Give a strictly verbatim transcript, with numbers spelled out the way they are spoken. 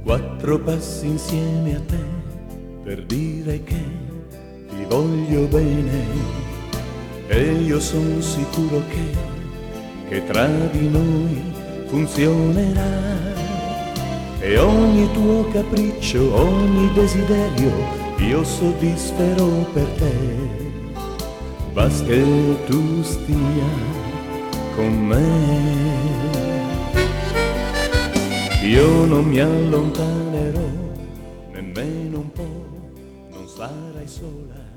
Quattro passi insieme a te per dire che ti voglio bene, e io sono sicuro che, che tra di noi funzionerà. E ogni tuo capriccio, ogni desiderio io soddisferò per te. Basta che tu stia con me. Io non mi allontanerò nemmeno un po', non sarai sola.